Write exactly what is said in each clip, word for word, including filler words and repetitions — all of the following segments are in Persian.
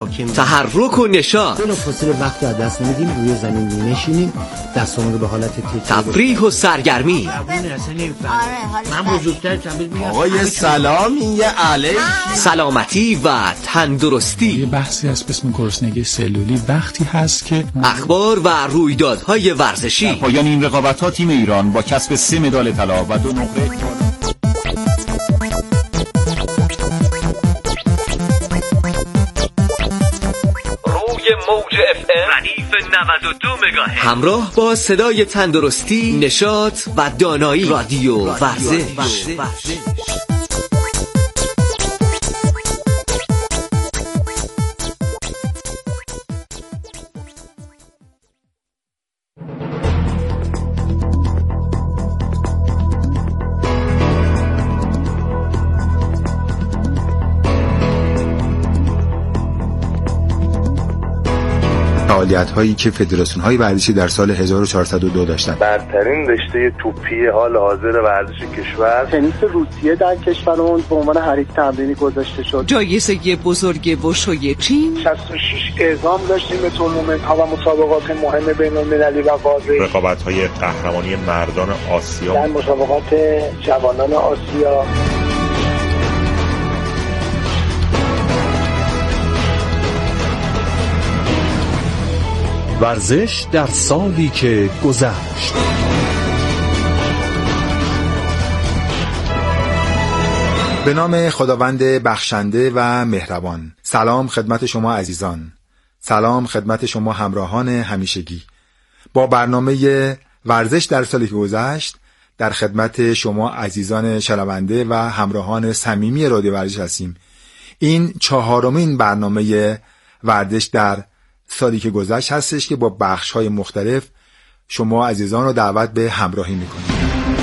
حاکم. تحرک و نشاط. بلافاصله وقت از دست نمیدیم، روی زمین می‌نشینیم، دستامون رو به حالت تکیه. تفریح و سرگرمی. من بزرگترم میگم آقای سلام، این یه علیک. سلامتی و تندرستی. یه بحثی هست به اسم گرسنگی سلولی. وقتی هست که اخبار و رویدادهای ورزشی. در پایان این رقابت‌ها تیم ایران با کسب سه مدال طلا و دو نقره موج اف ام ردیف نود و دو مگاهرتز همراه با صدای تندرستی، نشاط و دانایی. رادیو ورزش. فعالیت‌هایی که فدراسیون‌های ورزشی در سال هزار و چهارصد و دو داشتند. برترین رشته توپی حال حاضر ورزش کشور، تنیس روسیه در کشورمون به عنوان حریف تمرینی گذاشته شد. جایزه بزرگ وشوی چین، شصت و شش اعزام داشتیم به تورنمنت‌ها و مسابقات مهم بین‌المللی و واضح. رقابت‌های قهرمانی مردان آسیا، در مسابقات جوانان آسیا. ورزش در سالی که گذشت. به نام خداوند بخشنده و مهربان. سلام خدمت شما عزیزان. سلام خدمت شما همراهان همیشگی. با برنامه ورزش در سالی که گذشت در خدمت شما عزیزان شنونده و همراهان صمیمی رادیو ورزش هستیم. این چهارمین برنامه ورزش در سالی که گذشت هستش که با بخش‌های مختلف شما عزیزان رو دعوت به همراهی می‌کنیم.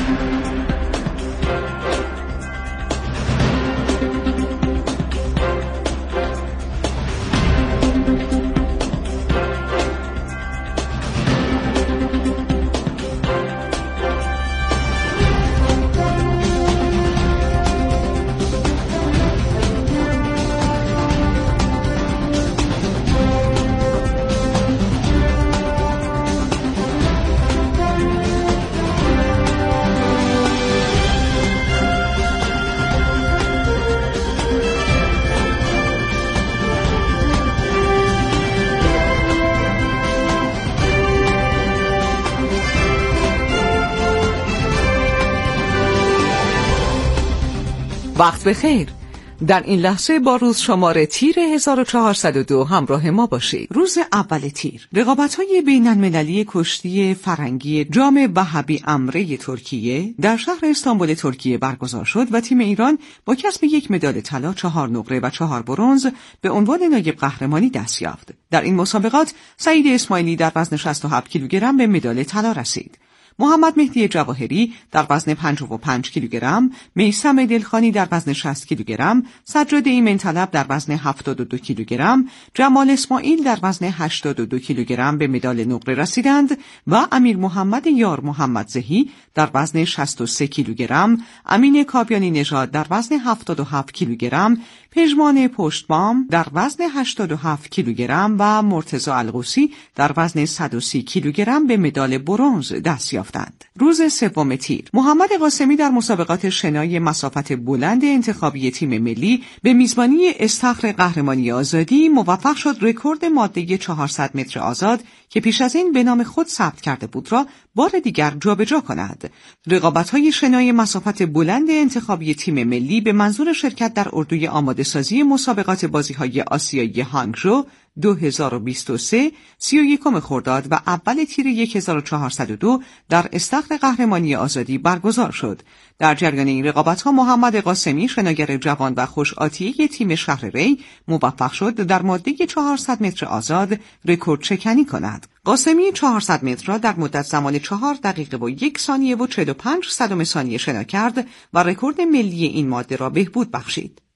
وقت بخیر. در این لحظه با روز شماره تیر هزار و چهارصد و دو همراه ما باشید. روز اول تیر، رقابت‌های بین‌المللی کشتی فرنگی جام وهبی امره ترکیه در شهر استانبول ترکیه برگزار شد و تیم ایران با کسب یک مدال طلا، چهار نقره و چهار برنز به عنوان نایب قهرمانی دست یافت. در این مسابقات سعید اسماعیلی در وزن شصت و هفت کیلوگرم به مدال طلا رسید. محمد مهدی جواهری در وزن پنجاه و پنج کیلوگرم، میثم دلخانی در وزن شصت کیلوگرم، سجاد ایمن طلب در وزن هفتاد و دو کیلوگرم، جمال اسماعیل در وزن هشتاد و دو کیلوگرم به مدال نقره رسیدند و امیر محمد یار محمد زهی در وزن شصت و سه کیلوگرم، امین کابیانی نژاد در وزن هفتاد و هفت کیلوگرم، پژمان پشتبام در وزن هشتاد و هفت کیلوگرم و مرتضی القوسی در وزن صد و سی کیلوگرم به مدال برنز دست یافتند. روز سوم تیر، محمد قاسمی در مسابقات شنای مسافت بلند انتخابی تیم ملی به میزبانی استخر قهرمانی آزادی موفق شد رکورد ماده چهارصد متر آزاد که پیش از این به نام خود ثبت کرده بود را بار دیگر جابجا کند. رقابت‌های شنای مسافت بلند انتخابی تیم ملی به منظور شرکت در اردوی آماده سازی مسابقات بازی‌های آسیایی هانگژو دو هزار و بیست و سه، سی و یکم خرداد و اول تیر هزار و چهارصد و دو در استخر قهرمانی آزادی برگزار شد. در جریان این رقابت‌ها محمد قاسمی شناگر جوان و خوش آتیه تیم شهر ری موفق شد در ماده چهارصد متر آزاد رکورد شکنی کند. قاسمی چهارصد متر را در مدت زمان چهار دقیقه و یک ثانیه و چهل و پنج صدم ثانیه شنا کرد و رکورد ملی این ماده را بهبود بخشید.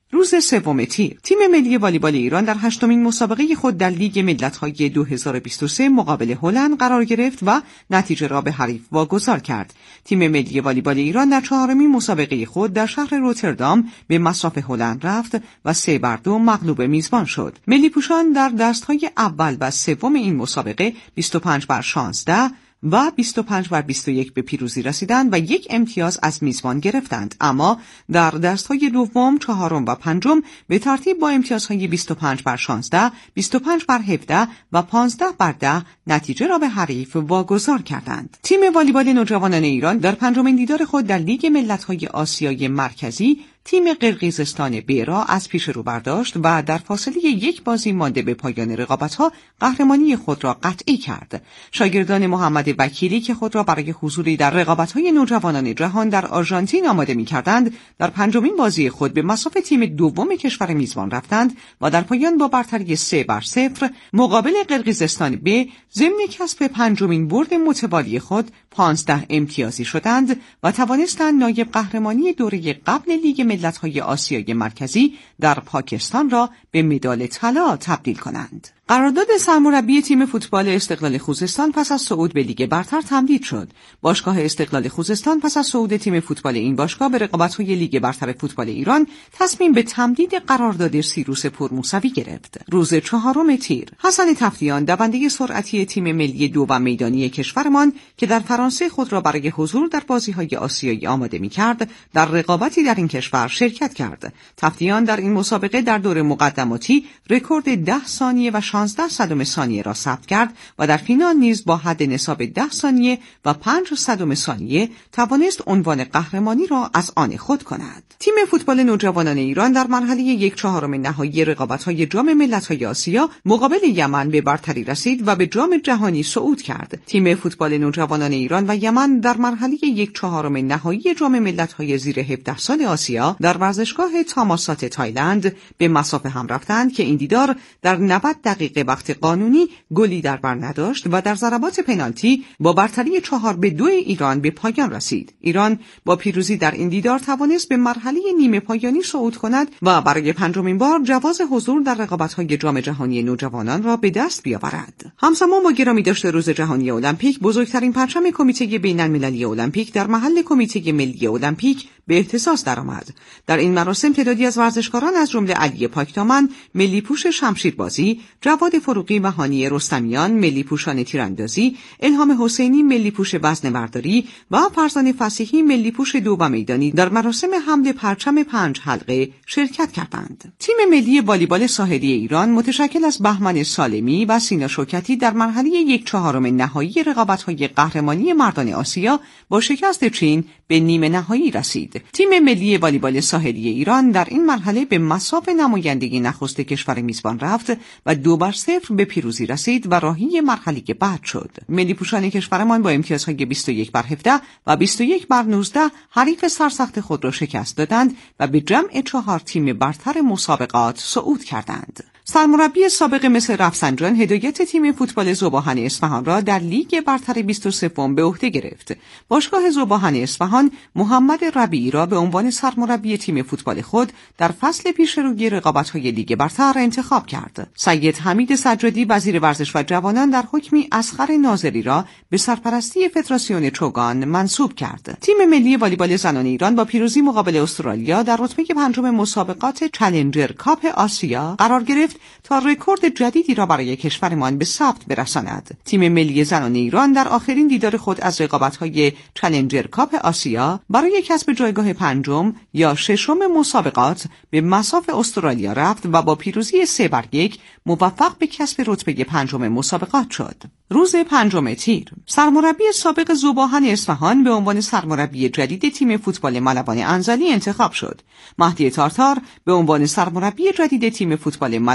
روز سوم تیر، تیم ملی والیبال ایران در هشتمین مسابقه خود در لیگ ملت‌های دو هزار و بیست و سه مقابل هلند قرار گرفت و نتیجه را به حریف واگذار کرد. تیم ملی والیبال ایران در چهارمین مسابقه خود در شهر روتردام به مصاف هلند رفت و سه بر دو مغلوب میزبان شد. ملی پوشان در دست‌های اول و سوم این مسابقه بیست و پنج بر شانزده و بیست و پنج بر بیست و یک به پیروزی رسیدند و یک امتیاز از میزبان گرفتند، اما در دست‌های دوم، چهارم و پنجم به ترتیب با امتیازهای بیست و پنج بر شانزده، بیست و پنج بر هفده و پانزده بر ده نتیجه را به حریف واگذار کردند. تیم والیبال نوجوانان ایران در پنجمین دیدار خود در لیگ ملت‌های آسیای مرکزی تیم قرقیزستان ب را از پیش رو برداشت و در فاصله یک بازی مانده به پایان رقابت‌ها قهرمانی خود را قطعی کرد. شاگردان محمد وکیلی که خود را برای حضوری در رقابت‌های نوجوانان جهان در آرژانتین آماده می‌کردند، در پنجمین بازی خود به مصاف تیم دوم کشور میزبان رفتند و در پایان با برتری سه بر صفر مقابل قرقیزستان ب ضمن کسب پنجمین برد متوالی خود پانزده امتیازی شدند و توانستند نایب قهرمانی دوره قبل لیگ ملت‌های آسیای مرکزی در پاکستان را به مدال طلا تبدیل کنند. قرارداد سرمربی تیم فوتبال استقلال خوزستان پس از صعود به لیگ برتر تمدید شد. باشگاه استقلال خوزستان پس از صعود تیم فوتبال این باشگاه به رقابت‌های لیگ برتر فوتبال ایران تصمیم به تمدید قرارداد سیروس پرموسوی گرفت. روز چهارم تیر، حسن تفتیان دونده سرعتی تیم ملی دو و میدانی کشورمان که در فرانسه خود را برای حضور در بازی‌های آسیایی آماده می‌کرد، در رقابتی در این کشور شرکت کرد. تفتیان در این مسابقه در دور مقدماتی رکورد ده ثانیه و شانزده صدم ثانیه را ثبت کرد و در فینال نیز با حد نصاب ده ثانیه و پنج صدم ثانیه توانست عنوان قهرمانی را از آن خود کند. تیم فوتبال نوجوانان ایران در مرحله یک چهارم نهایی رقابت‌های جام ملت‌های آسیا مقابل یمن به برتری رسید و به جام جهانی صعود کرد. تیم فوتبال نوجوانان ایران و یمن در مرحله یک چهارم نهایی جام ملت‌های زیر هفده سال آسیا در ورزشگاه تاماسات تایلند به مصاف هم رفتند که این دیدار در نود دقیقه وقت قانونی گلی در بر نداشت و در ضربات پنالتی با برتری چهار به دو ایران به پایان رسید. ایران با پیروزی در این دیدار توانست به مرحله نیمه پایانی صعود کند و برای پنجمین بار جواز حضور در رقابت‌های جام جهانی نوجوانان را به دست بیاورد. همزمان با گرامی داشته روز جهانی المپیک، بزرگترین پرچم کمیته بین‌المللی المپیک در محل کمیته ملی المپیک به اهتزاز درآمد. در این مراسم تعدادی از ورزشکاران از جمله علی پاکدامن، ملی پوش شمشیربازی، جواد فروغی و هانی رستمیان، ملی پوشان تیراندازی، الهام حسینی، ملی پوش وزنه‌برداری و فرزان فصیحی، ملی پوش دو و میدانی در مراسم حمل پرچم پنج حلقه شرکت کردند. تیم ملی والیبال ساحلی ایران متشکل از بهمن سالمی و سینا شوکتی در مرحله یک چهارم نهایی رقابت‌های قهرمانی مردان آسیا با شکست چین به نیمه نهایی رسید. تیم ملی والیبال ساحلی ایران در این مرحله به مصاف نمایندگی نخست کشور میزبان رفت و دو بر صفر به پیروزی رسید و راهی مرحله بعد شد. ملی پوشان کشورمان با امتیازهای بیست و یک بر هفده و بیست و یک بر نوزده حریف سرسخت خود را شکست دادند و به جمع چهار تیم برتر مسابقات صعود کردند. سرمربی سابق مصر رفسنجان هدایت تیم فوتبال ذوباهن اصفهان را در لیگ برتر بیست و سه به عهده گرفت. باشگاه ذوباهن اصفهان محمد ربیعی را به عنوان سرمربی تیم فوتبال خود در فصل پیشروی رقابت‌های لیگ برتر انتخاب کرد. سید حمید سجادی وزیر ورزش و جوانان در حکمی اصغر ناظری را به سرپرستی فدراسیون چوگان منصوب کرد. تیم ملی والیبال زنان ایران با پیروزی مقابل استرالیا در رتبه پنجم مسابقات چالنجر کاپ آسیا قرار گرفت تا رکورد جدیدی را برای کشورمان به ثبت برساند. تیم ملی زنان ایران در آخرین دیدار خود از رقابت‌های چالنجر کاپ آسیا برای کسب جایگاه پنجم یا ششم مسابقات به مصاف استرالیا رفت و با پیروزی سه بر یک موفق به کسب رتبه پنجم مسابقات شد. روز پنجم تیر، سرمربی سابق ذوباهن اصفهان به عنوان سرمربی جدید تیم فوتبال ملوان انزلی انتخاب شد. مهدی تارتار به عنوان سرمربی جدید تیم فوتبال ملوان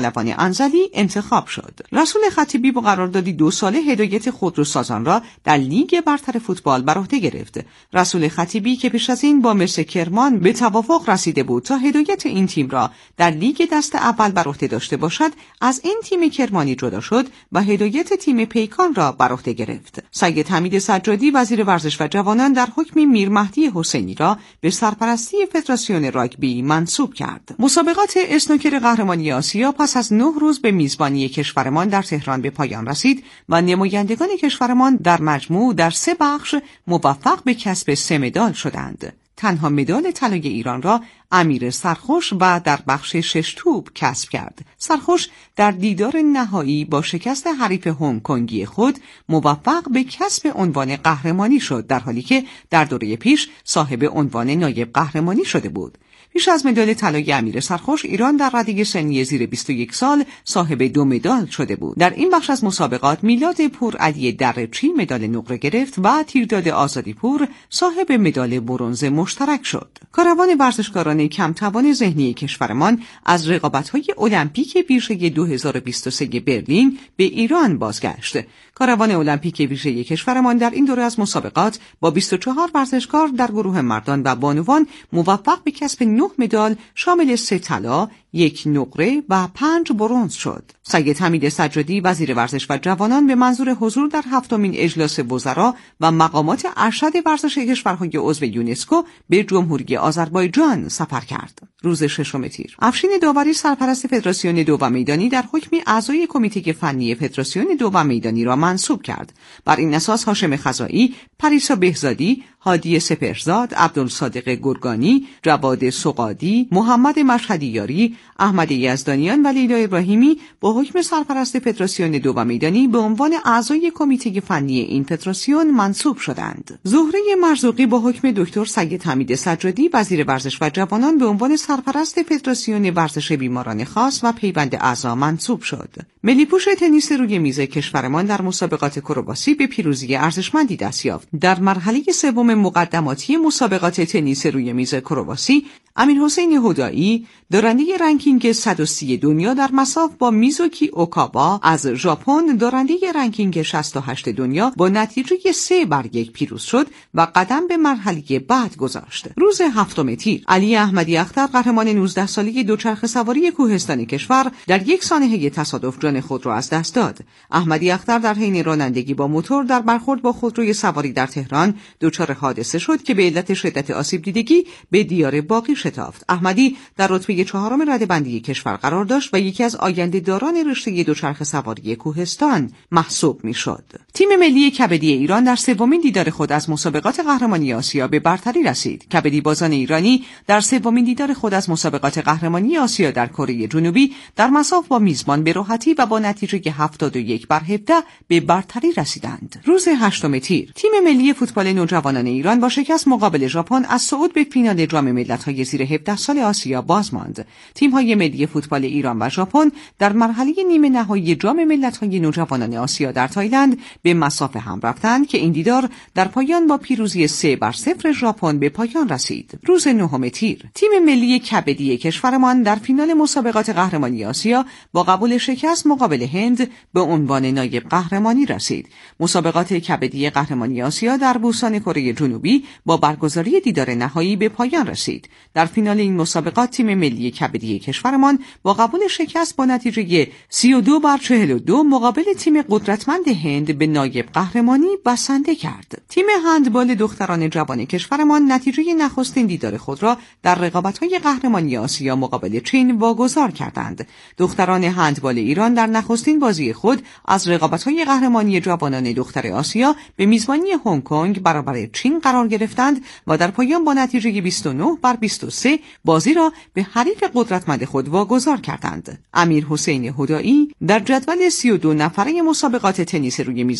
پهلوان انزلی انتخاب شد. رسول خطیبی با قراردادی دو ساله هدایت خودروسازان را در لیگ برتر فوتبال بر عهده گرفت. رسول خطیبی که پیش از این با مس کرمان به توافق رسیده بود تا هدایت این تیم را در لیگ دست اول بر عهده داشته باشد، از این تیم کرمانی جدا شد و هدایت تیم پیکان را بر عهده گرفت. سید حمید سجادی وزیر ورزش و جوانان در حکم میر مهدی حسینی را به سرپرستی فدراسیون راگبی منصوب کرد. مسابقات اسنوکر قهرمانی آسیا پس از نه روز به میزبانی کشورمان در تهران به پایان رسید و نمایندگان کشورمان در مجموع در سه بخش موفق به کسب سه مدال شدند. تنها مدال طلای ایران را امیر سرخوش و در بخش شش توپ کسب کرد. سرخوش در دیدار نهایی با شکست حریف هنگ کنگی خود موفق به کسب عنوان قهرمانی شد، در حالی که در دوره پیش صاحب عنوان نایب قهرمانی شده بود. پیش از مدال طلای امیر سرخوش، ایران در رده سنی زیر بیست و یک سال صاحب دو مدال شده بود. در این بخش از مسابقات میلاد پورعلی درچی مدال نقره گرفت و تیرداد آزادی پور صاحب مدال برنز مشترک شد. کاروان ورزشکاران کم توان ذهنی کشورمان از رقابت‌های المپیک ویژه دو هزار و بیست و سه برلین به ایران بازگشت. کاروان المپیک ویژه کشورمان در این دوره از مسابقات با بیست و چهار ورزشکار در گروه مردان و بانوان موفق به کسب نه مدال شامل سه طلا، یک نقره و پنج برنز شد. سید حمید سجادی وزیر ورزش و جوانان به منظور حضور در هفتمین اجلاس وزرا و مقامات ارشد ورزش کشورهای عضو یونسکو به جمهوری آذربایجان سفر کرد. روز ششم تیر، افشین داوری سرپرست فدراسیون دوم میدانی در حکم اعضای کمیته فنی فدراسیون دوم میدانی را منصوب کرد. بر این اساس هاشم خزائی، پریسا بهزادی، هادی سپهرزاد، عبدالصادق گرگانی، جواد سقادی، محمد مشهدی یاری، احمد یزدانیان و لیلا ابراهیمی با حکم سرپرست فدراسیون دوم میدانی به عنوان اعضای کمیته فنی این فدراسیون منصوب شدند. زهره مرزوقی با حکم دکتر سید حمید سجادی وزیر ورزش و جوانان به عنوان سرپرست فدراسیون ورزش بیماران خاص و پیوند اعضا منصوب شد. ملی‌پوش تنیس روی میز کشورمان در مسابقات کرواسی به پیروزی ارزشمندی دست یافت. در مرحله سوم مقدماتی مسابقات تنیس روی میز کرواسی، امیرحسین هدایی دارنده رنکینگ صد و سی دنیا در مصاف با میزوکی اوکاوا از ژاپن دارنده رنکینگ شصت و هشت دنیا با نتیجه سه بر یک پیروز شد و قدم به مرحله بعد گذاشت. روز هفتم تیر، علی احمدی اختر قهرمان نوزده ساله دوچرخه سواری کوهستانی کشور در یک سانحه تصادف جان خود را از دست داد. احمدی اختر در حین رانندگی با موتور در برخورد با خودروی سواری در تهران دچار حادثه شد که به علت شدت آسیب دیدگی به دیار باقی شتافت. احمدی در رتبه چهارم رده‌بندی کشور قرار داشت و یکی از آینده داران رشته دوچرخه سواری کوهستان محسوب می‌شد. تیم ملی کبدی ایران در سومین دیدار خود از مسابقات قهرمانی آسیا به برتری رسید. کبدی بازان ایرانی در سومین دیدار خود از مسابقات قهرمانی آسیا در کره جنوبی در مصاف با میزبان به راحتی و با نتیجه هفتاد و یک بر هفده به برتری رسیدند. روز هشتم تیر، تیم ملی فوتبال نوجوانان ایران با شکست مقابل ژاپن از صعود به فینال جام ملت‌های زیر هفده سال آسیا باز ماند. تیم‌های ملی فوتبال ایران و ژاپن در مرحله نیمه نهایی جام ملت‌های نوجوانان آسیا در تایلند به مصاف هم رفتند که این دیدار در پایان با پیروزی سه بر صفر ژاپن به پایان رسید. روز نهم تیر، تیم ملی کبدی کشورمان در فینال مسابقات قهرمانی آسیا با قبول شکست مقابل هند به عنوان نایب قهرمانی رسید. مسابقات کبدی قهرمانی آسیا در بوسان کره جنوبی با برگزاری دیدار نهایی به پایان رسید. در فینال این مسابقات تیم ملی کبدی کشورمان با قبول شکست با نتیجه سی و دو بر چهل و دو مقابل تیم قدرتمند هند به نایب قهرمانی بسنده کرد. تیم هندبال دختران جوان کشورمان نتیجه نخستین دیدار خود را در رقابت‌های قهرمانی آسیا مقابل چین واگذار کردند. دختران هندبال ایران در نخستین بازی خود از رقابت‌های قهرمانی جوانان دختر آسیا به میزبانی هنگ کنگ برابر چین قرار گرفتند و در پایان با نتیجه بیست و نه بر بیست و سه بازی را به حریف قدرتمند خود واگذار کردند. امیر حسین هدایی در جدول سی و دو نفره مسابقات تنیس روی میز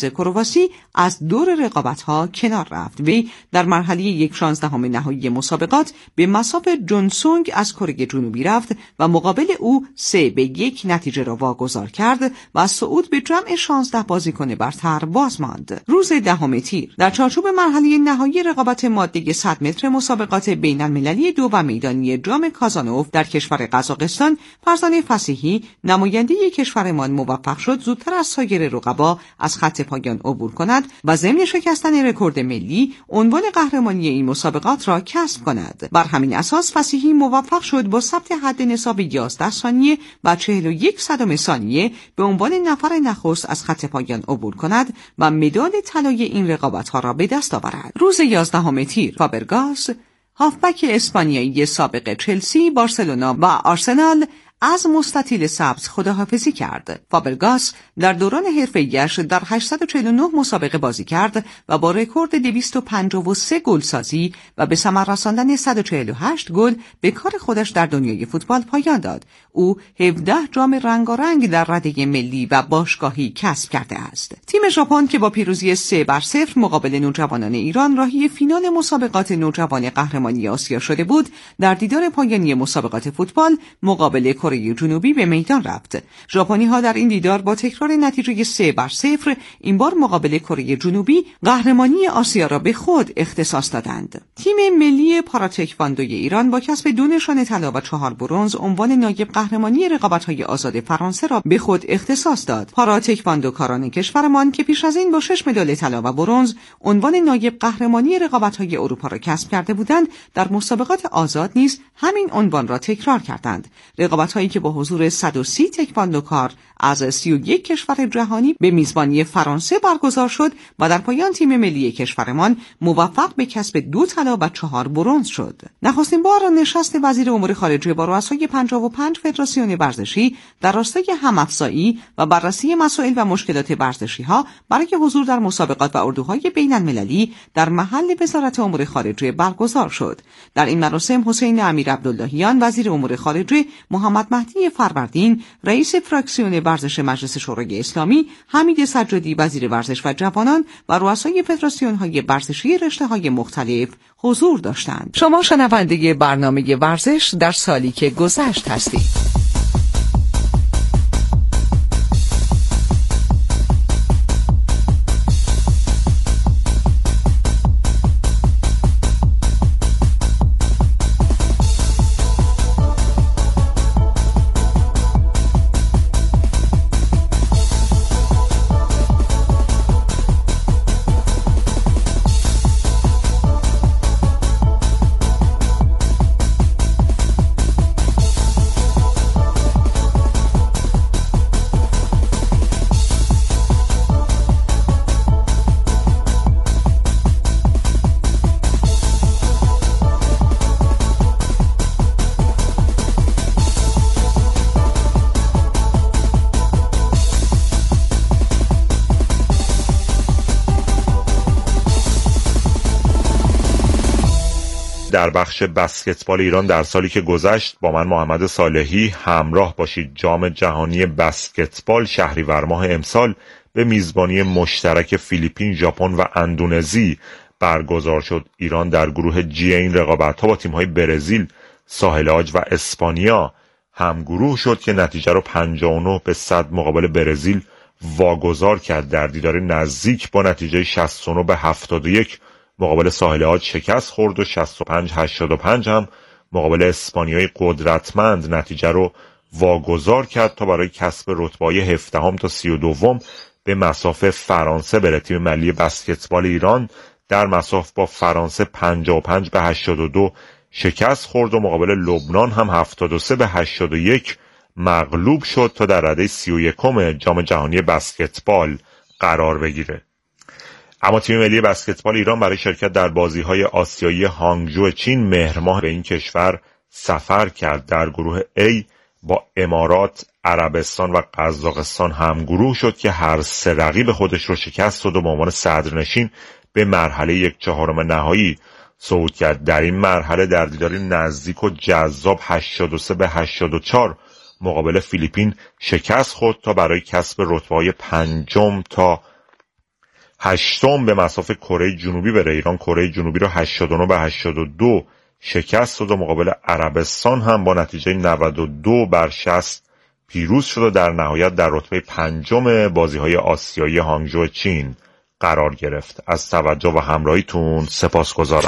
انگیز کرواسی از دور رقابت‌ها کنار رفت. وی در مرحله یک شانزدهم نهایی مسابقات به مصاف جونسونگ از کره جنوبی رفت و مقابل او سه به یک نتیجه را واگذار کرد و از صعود به جمع شانزده بازیکن برتر باز ماند. روز دهم تیر در چارچوب مرحله نهایی رقابت ماده صد متر مسابقات بین المللی دو و میدانی جام کازانوف در کشور قزاقستان، فرزانه فصیحی نماینده کشورمان موفق شد زودتر از سایر رقبا از خط پایان عبور کند و ضمن شکستن رکورد ملی عنوان قهرمانی این مسابقات را کسب کند. بر همین اساس فصیحی موفق شد با ثبت حد نصاب یازده ثانیه و چهل و یک صدم ثانیه به عنوان نفر نخست از خط پایان عبور کند و مدال طلای این رقابت‌ها را به دست آورد. روز یازدهم تیر فابرگاس، هافبک اسپانیایی سابق چلسی، بارسلونا و آرسنال از مستطیل سبز خداحافظی کرد. فابرگاس در دوران حرفه‌ایش در هشتصد و چهل و نه مسابقه بازی کرد و با رکورد دویست و پنجاه و سه گل سازی و به ثمر رساندن صد و چهل و هشت گل به کار خودش در دنیای فوتبال پایان داد. او هفده جام رنگارنگ در رده ملی و باشگاهی کسب کرده است. تیم ژاپن که با پیروزی سه بر صفر مقابل نوجوانان ایران راهی فینال مسابقات نوجوان قهرمانی آسیا شده بود، در دیدار پایانی مسابقات فوتبال مقابل کره جنوبی به میدان رفت. ژاپنی ها در این دیدار با تکرار نتیجه سه بر صفر این بار مقابل کره جنوبی قهرمانی آسیا را به خود اختصاص دادند. تیم ملی پاراتکواندوی ایران با کسب دو نشان طلا و چهار برنز عنوان نایب قهرمانی رقابت‌های آزاد فرانسه را به خود اختصاص داد. پاراتکواندوکاران کشورمان که پیش از این با شش مدال طلا و برنز عنوان نایب قهرمانی رقابت‌های اروپا را کسب کرده بودند، در مسابقات آزاد نیز همین عنوان را تکرار کردند. رقابت‌هایی که با حضور صد و سی تکواندوکار از سی و یک کشور جهانی به میزبانی فرانسه برگزار شد و در پایان تیم ملی کشورمان موفق به کسب دو طلا و چهار برنز شد. نخستین بار نشست وزیر امور خارجه با رؤسای پنجاه و پنج فدراسیون ورزشی در راستای هم‌افزایی و بررسی مسائل و مشکلات ورزشی‌ها برای حضور در مسابقات و اردوهای بین‌المللی در محل وزارت امور خارجه برگزار شد. در این مراسم حسین امیر عبداللهیان وزیر امور خارجه، محمد مهدی فروردین رئیس فراکسیون ورزش مجلس شورای اسلامی، حمید سجادی وزیر ورزش و جوانان و رؤسای فدراسیون‌های ورزشی رشته‌های مختلف حضور داشتند. شما شنونده برنامه ورزش در سالی که گذشت هستید. در بخش بسکتبال ایران در سالی که گذشت با من محمد صالحی همراه باشید. جام جهانی بسکتبال شهریور ماه امسال به میزبانی مشترک فیلیپین، ژاپن و اندونزی برگزار شد. ایران در گروه جی این رقابت‌ها با تیم‌های برزیل، ساحل عاج و اسپانیا همگروه شد که نتیجه رو پنجاه و نه به صد مقابل برزیل واگذار کرد. در دیدار نزدیک با نتیجه شصت و نه به هفتاد و یک مقابل ساحل عاج شکست خورد و شصت و پنج هشتاد و پنج هم مقابل اسپانیای قدرتمند نتیجه رو واگذار کرد تا برای کسب رتبه‌های هفدهم تا سی و دوم به مصاف فرانسه بره. تیم ملی بسکتبال ایران در مصاف با فرانسه پنجاه و پنج به هشتاد و دو شکست خورد و مقابل لبنان هم هفتاد و سه به هشتاد و یک مغلوب شد تا در رده سی و یکم جام جهانی بسکتبال قرار بگیره. اما تیم ملی بسکتبال ایران برای شرکت در بازی‌های آسیایی هانگجو چین مهر ماه به این کشور سفر کرد. در گروه A با امارات، عربستان و قزاقستان همگروه شد که هر سه رقیب خودش رو شکست داد و به عنوان صدرنشین به مرحله یک چهارم نهایی صعود کرد. در این مرحله در دیداری نزدیک و جذاب هشتاد و سه به هشتاد و چهار مقابل فیلیپین شکست خورد تا برای کسب رتبه‌های پنجم تا هشتم به مصاف کره جنوبی بره. ایران کره جنوبی رو هشتاد و نه به هشتاد و دو شکست داد و مقابل عربستان هم با نتیجه نود و دو بر شصت پیروز شد و در نهایت در رتبه پنجم بازی‌های آسیایی هانگژو چین قرار گرفت. از توجه و همراهیتون سپاسگزارم.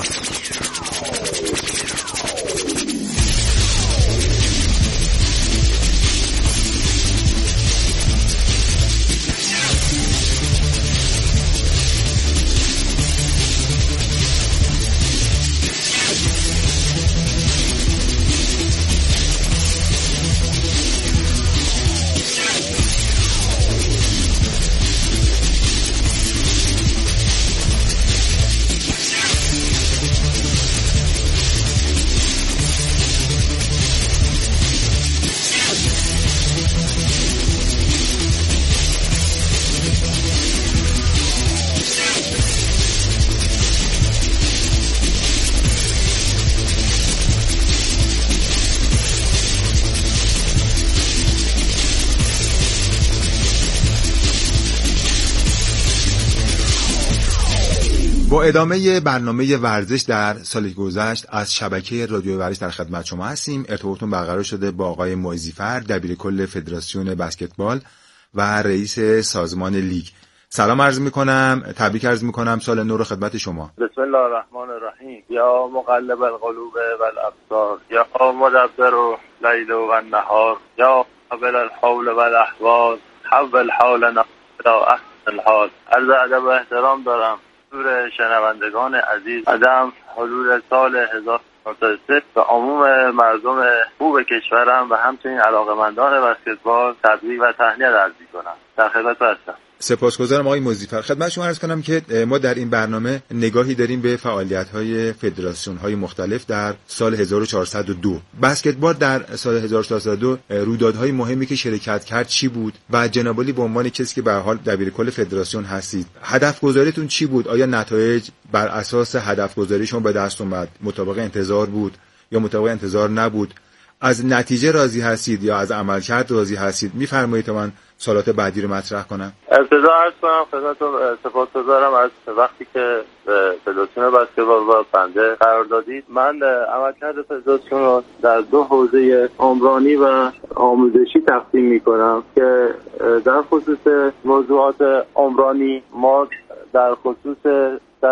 با ادامه برنامه ورزش در سال گذشت از شبکه رادیو ورزش در خدمت شما هستیم. ارتباطتون برقرار شده با آقای معزیفر، دبیرکل فدراسیون بسکتبال و رئیس سازمان لیگ. سلام عرض میکنم، تبریک عرض میکنم سال نو رو خدمت شما. بسم الله الرحمن الرحیم. یا مقلب القلوب والابصار، یا مدبر اللیل والنهار، یا قابل الحول والاحوال، حول حالنا الى احسن الحال. عرض ادب و احترام دارم حضور شنوندگان عزیز. عدم حلول سال هزار و نهصد و سه و عموم مردم خوب کشورم و همچنین علاقه‌مندان بسکتبال تبریک و تهنیت عرض می‌کنم. در خدمت هستم. سپاسگزارم آقای معزیفر. خدمت شما عرض کنم که ما در این برنامه نگاهی داریم به فعالیت‌های فدراسیون‌های مختلف در سال هزار و چهارصد و دو. بسکتبال در سال هزار و چهارصد و دو رویدادهای مهمی که شرکت کرد چی بود و جناب عالی به عنوان کسی که به هر حال دبیرکل فدراسیون هستید، هدف گذاریتون چی بود؟ آیا نتایج بر اساس هدف گذاری شما به دست اومد؟ مطابق انتظار بود یا مطابق انتظار نبود؟ از نتیجه راضی هستید یا از عملکرد راضی هستید؟ می‌فرمایید تا من سوالات بعدی رو مطرح کنم. ابتدا عرض کنم خدمتتون سپاسگزارم از وقتی که فدراسیون بسکتبال و بنده قرار دادید. من عملکرد فدراسیون رو در دو حوزه عمرانی و آموزشی تقسیم می‌کنم که در خصوص موضوعات عمرانی ما در خصوص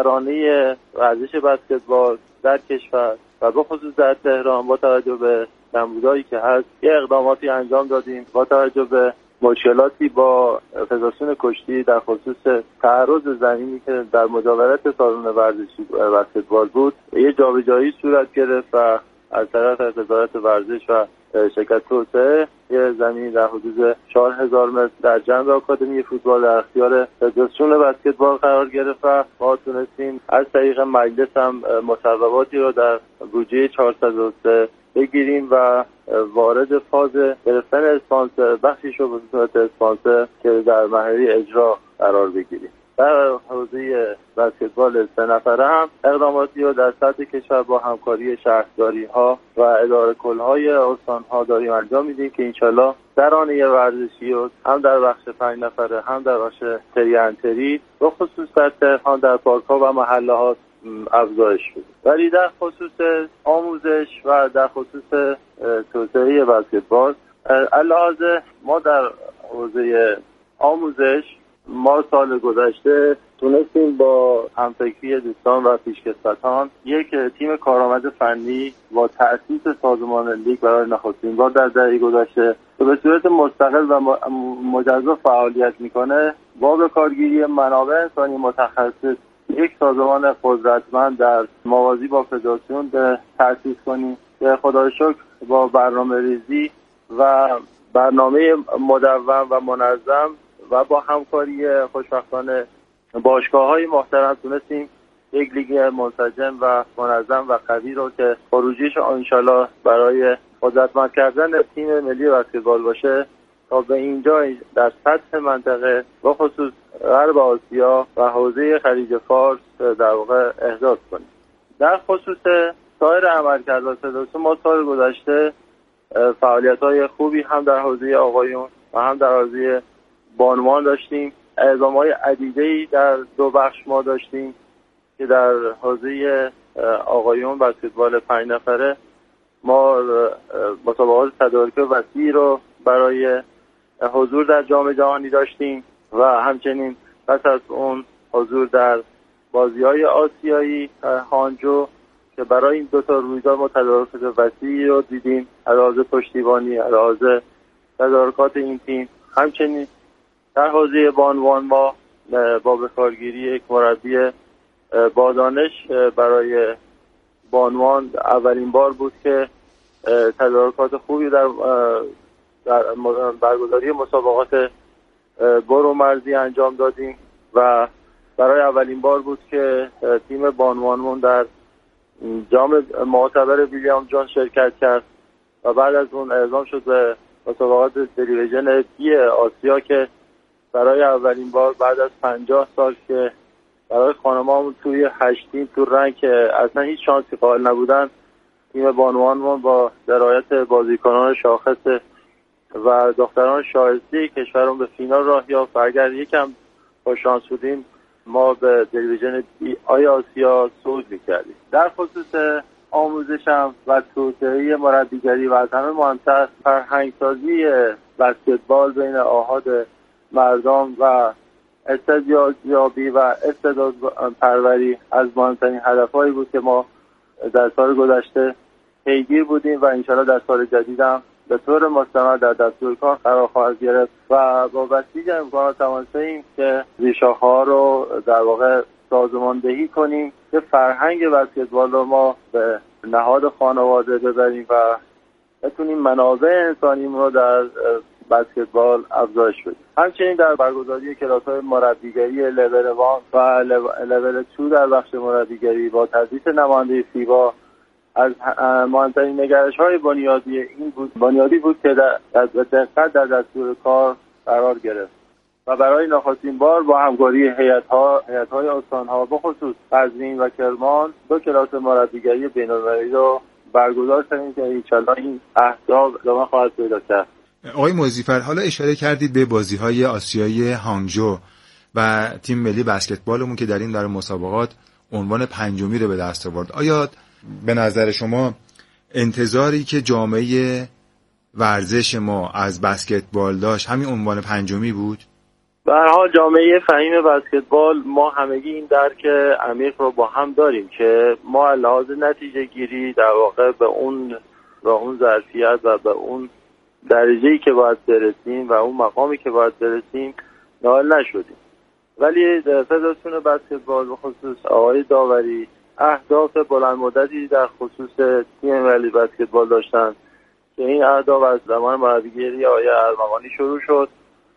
ترانه ورزش بسکتبال در کشور و به خصوص در تهران با توجه به نمودایی که هست یه اقداماتی انجام دادیم. با توجه به مشکلاتی با فدراسیون کشتی در خصوص تعرض زمینی که در مجاورت سالن ورزشی بسکتبال بود یه جابجایی صورت گرفت و از طرف وزارت ورزش و شرکت توسعه یه زمین در حدود چهار هزار متر در جنب آکادمی فوتبال در اختیار فدراسیون بسکتبال قرار گرفت و ما تونستیم از طریق مجلس هم مصوباتی رو در بودجه چهارصد و سه بگیریم و وارد فاز گرفتن اسپانسر بخشیش رو به صورت اسپانسر که در مرحله اجرا قرار بگیریم. در حوزه بسکتبال سه نفره هم اقداماتی رو در سطح کشور با همکاری شهرداری ها و اداره کل های استان ها داریم انجام میدیم که انشالله ترانه ورزشی رو هم در بخش پنج نفره هم در بخش تری انتری و خصوص در تهران در پارک ها و محله ها افزایش شده. ولی در خصوص آموزش و در خصوص توسعه بسکتبال علاوه ما در حوزه آموزش ما سال گذشته تونستیم با همفکری دوستان و پیشکسوتان یک تیم کارآمد فنی با تأسیس سازمان لیگ برای نخستین بار در دهه گذشته که به صورت مستقل و مجزا فعالیت میکنه با به کارگیری منابع انسانی متخصص یک سازمان قدرتمند در موازی با فدراسیون تأسیس کنیم که خدا رو شکر با برنامه ریزی و برنامه مدون و منظم و با همکاری خوشبختانه باشگاه‌های محترم تونستیم یک لیگ منسجم و منظم و قوی رو که خروجیش انشالله برای قدرتمند کردن تیم ملی بسکتبال باشه تا به اینجا در سطح منطقه و خصوص غرب آسیا و حوزه خلیج فارس در واقع احداث کنیم. در خصوص سایر عملکردهای فدراسیون ما سال گذشته فعالیت‌های خوبی هم در حوزه آقایون و هم در حوزه بانوان داشتیم اعزام‌های عدیده‌ای در دو بخش ما داشتیم که در حوزه آقایون بسکتبال پنج نفره ما مسابقات تدارک وسیعی رو برای حضور در جام جهانی داشتیم و همچنین پس از اون حضور در بازی‌های آسیایی هانجو که برای این دو تا رویداد ما تدارکات وسیعی رو دیدیم، علاوه پشتیبانی، علاوه تدارکات این تیم. همچنین در حوزه بانوان ما با بکارگیری یک مربی با دانش برای بانوان اولین بار بود که تدارکات خوبی در در برگزاری مسابقات برو مرزی انجام دادیم و برای اولین بار بود که تیم بانوانمون در جام معتبر ویلیام جان شرکت کرد و بعد از اون اعزام شد به مسابقات دریویژن بی آسیا که برای اولین بار بعد از پنجاه سال که برای خانم‌هامون توی هشت تیم تو رنگ که اصلا هیچ شانسی قائل نبودن، تیم بانوانمون با درایت بازیکنان شاخص و دختران شایسته کشورمون به فینال راه یافت و اگر یکم با شانس بودیم ما به دریویژن بی آی آسیا صعود می‌کردیم. در خصوص آموزشم و توسعه مربیگری و از همه مهمتر فرهنگسازی بسکتبال بین آحاد مردم و استعدادیابی و استعداد پروری از مهمترین هدفهایی بود که ما در سال گذشته پیگیر بودیم و انشاءالله در سال جدیدم به طور مستمر در دستور کار قرار خواهد گرفت و با بسیج امکانات توانسته‌ایم که ریشه‌ها رو در واقع سازماندهی کنیم که فرهنگ بسکتبال رو ما به نهاد خانواده ببریم و بتونیم منابع انسانیمون رو در بسکتبال افزایش بدیم. همچنین در برگزاری کلاس‌های مربیگری لول وان و لول دو در بخش مربیگری با تدریس نماینده فیبا از مهمترین نگرش‌های بنیادی این بود بنیادی بود که در دقت در دستور کار قرار گرفت و برای نخستین بار با همکاری هیئت‌ها هیئت‌های استان‌ها بخصوص قزوین و کرمان دو کلاس مربیگری بین‌المللی رو برگزار کردیم که انشاءالله این اهداف ادامه خواهد پیدا کرد. آقای موذی‌فر، حالا اشاره کردید به بازی‌های آسیایی هانگجو و تیم ملی بسکتبالمون که در این دور مسابقات عنوان پنجمی رو به دست آورد. آیا به نظر شما انتظاری که جامعه ورزش ما از بسکتبال داشت همین عنوان پنجمی بود؟ به هر حال جامعه فهیم بسکتبال ما همگی این درک عمیق رو با هم داریم که ما لحاظ نتیجه گیری در واقع به اون و اون ظرفیت و به اون درجه‌ای که باید برسیم و اون مقامی که باید برسیم نائل نشدیم. ولی فدراسیون بسکتبال به خصوص آقای داوری اهداف بلند مدتی در خصوص تیم ملی بسکتبال داشتن که این اهداف از زمان مربیگری آقای ارمغانی شروع شد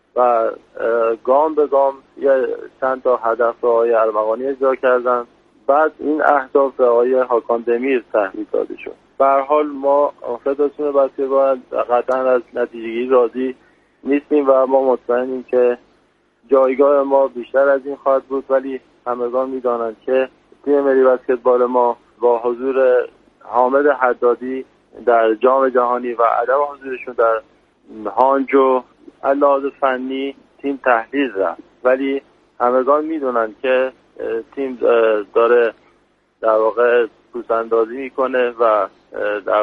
و گام به گام یه چند تا هدف رو آقای ارمغانی اجرا کردن. بعد این اهداف به آقای هاکان دمیر تحویل داده شد. به هر حال ما فدراسیون بسکتبال قطعا از نتیجه‌گیری راضی نیستیم و ما مطمئنیم که جایگاه ما بیشتر از این خواهد بود، ولی همگان می‌دانند که تیم ملی بسکتبال ما با حضور حامد حدادی در جام جهانی و عدم حضورشون در هانجو لحاظ فنی تیم تحلیل رفت، ولی همگان میدونن که تیم داره در واقع پوزاندازی میکنه و در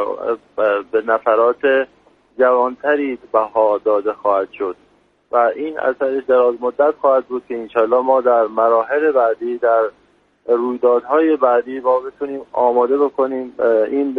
به نفرات جوانتری بها داده خواهد شد و این اثرش دراز مدت خواهد بود که انشالله ما در مراحل بعدی در رویدادهای بعدی ما بتونیم آماده بکنیم این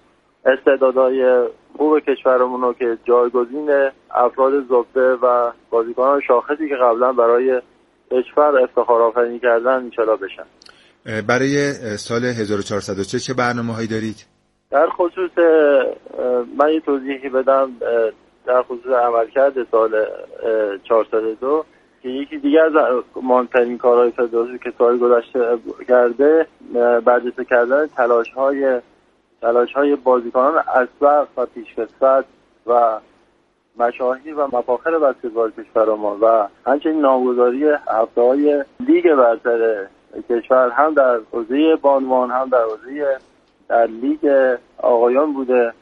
استعدادهای خوب کشورمون رو که جایگزین افراد زبده و بازیکنان شاخصی که قبلا برای کشور افتخار آفرینی کردن انشالله بشن. برای سال هزار و چهارصد و سه چه برنامه‌هایی دارید؟ در خصوص من یه توضیحی بدم در خصوص عملکرد سال چهارصد و دو که یکی دیگه از مهمترین کارهای فدراسیون که سال گذشته کرده برجسته کردن تلاش‌های تلاش‌های بازیکنان اسبق و پیشکسوت و مشاهیر و مفاخر بسکتبال کشور ما و همچنین نامگذاری هفته‌های لیگ برتر کشور هم در حوزه بانوان هم در حوزه در لیگ آقایان بوده.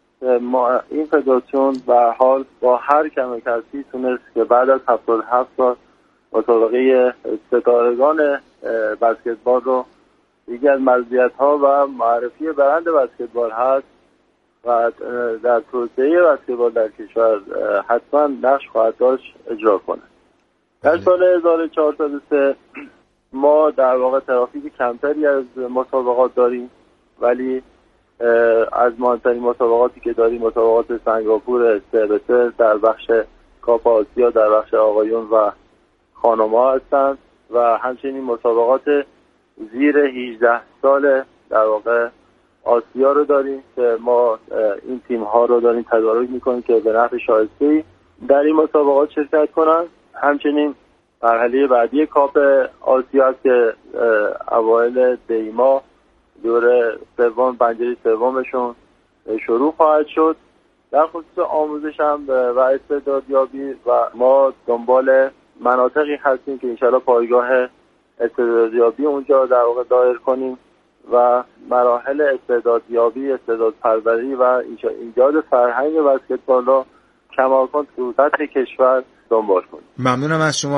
ما این فدراسیون به هر حال با هر کم کسی تونست که بعد از هفتاد و هفت سال مسابقه ستارگان بسکتبال رو یکی از مزیت‌ها و معرفی برند بسکتبال هست و در توسعه بسکتبال در کشور حتما نقش خواهد داشت اجرا کنه. در سال هزار و چهارصد و سه ما در واقع ترافیک کمتری از مسابقات داریم، ولی از مهمترین مسابقاتی که داریم مسابقات سنگاپور سه به سه در بخش کاپ آسیا در بخش آقایون و خانم‌ها هستند و همچنین مسابقات زیر هجده سال در واقع آسیا رو داریم که ما این تیم ها رو داریم تدارک میکنیم که به نحو شایسته‌ای در این مسابقات شرکت کنند. همچنین مرحله بعدی کاپ آسیا است که اوایل دی ماه دوره سوم پنجره سومشون شروع خواهد شد. در خصوص آموزش هم و استعدادیابی و ما دنبال مناطقی هستیم که انشالله پایگاه استعدادیابی اونجا در واقع دایر کنیم و مراحل استعدادیابی، استعدادپروری و ایجاد فرهنگ بسکتبال را کماکان تو سطح کشور دنبال کنیم. ممنونم از شما.